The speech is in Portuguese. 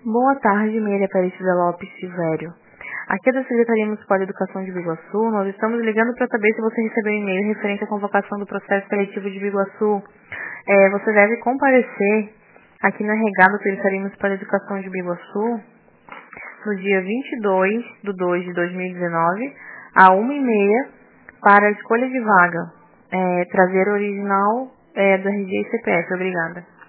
Boa tarde, Maria Aparecida Lopes Silvério. Aqui é da Secretaria Municipal de Educação de Biguaçu. Nós estamos ligando para saber se você recebeu um e-mail referente à convocação do processo seletivo de Biguaçu. Você deve comparecer aqui na regada da Secretaria Municipal de Educação de Biguaçu no dia 22/2/2019, à 1h30, para a escolha de vaga. Trazer o original do RG e CPF. Obrigada.